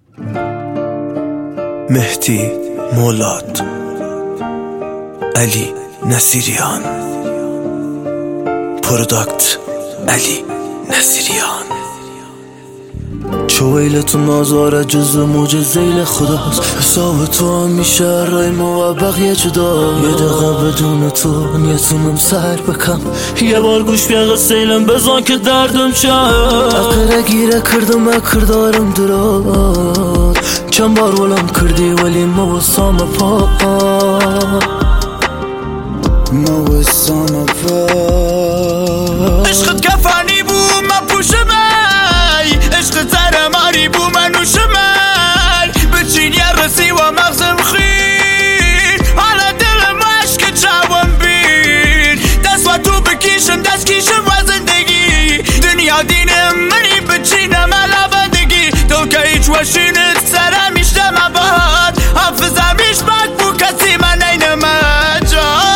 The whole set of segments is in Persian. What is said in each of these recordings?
مهدی مولاد، علی نصیریان، پروداکت علی نصیریان. چو ویلتون آزاره جزو موج زیل خداست، حساب تو همیشه رای ما و بقیه جدا. یه دقیقه بدون تو نیتونم سر بکم، یه بار گوش بیاغ سیلم بزن که دردم شد. اقره گیره کردم اکردارم دراد، چند بار ولم کردی ولی موسام پا موسام پا. عشقت کفانی بو من پوشمی، عشقت زرماری بو من نوشمی. بچین یه رسی و مغزم خیر، حالا دلم عشق چاوم بین. دست و تو بکیشم دست کیشم و زندگی، دنیا دینم منی بچینم علابدگی. تو که هیچ وشینت سرم میشتم باد، حافظم ایش بک بو کسی من اینم جاد.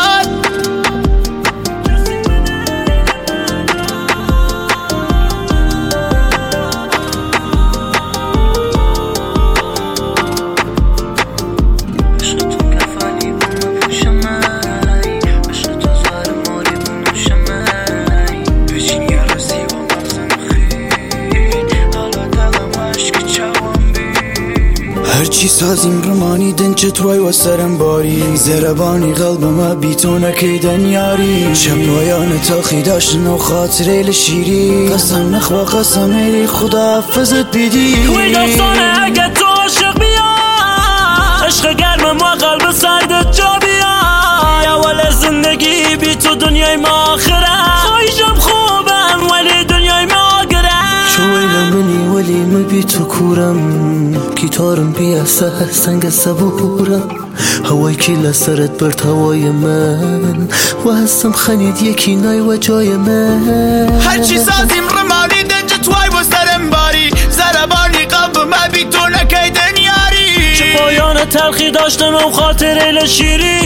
هرچی سازیم رمانی دنچه توی و سرم باری، زربانی قلبم بی تو نکیدن یاری. شب پایان تلخی داشتن و خاطره لشیری، قسم نخوا قسم ایلی خدا حفظت بیدی. وی داستانه اگه تو عاشق بیا، عشق گرمم و قلب سردت جا بیا. اول زندگی بی تو دنیای ما آخره، خواهیشم خوبم ولی دنیای ما گره. شو ویل منی ولی من بی تو کورم، گیتارم بی سهر سنگ صبورم. هوای کی لسرت برد هوای من، و هستم خنید یکی نای و جای من. هرچی سازیم رمانی دنج توی و سرم باری، زربانی قلبم بی تو نکیدن یاری. چه پایان تلخی داشتم و خاطره لشیری،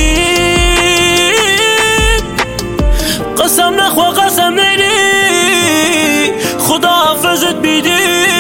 قسم نخوا قسم نیری خدا حافظت بیدی.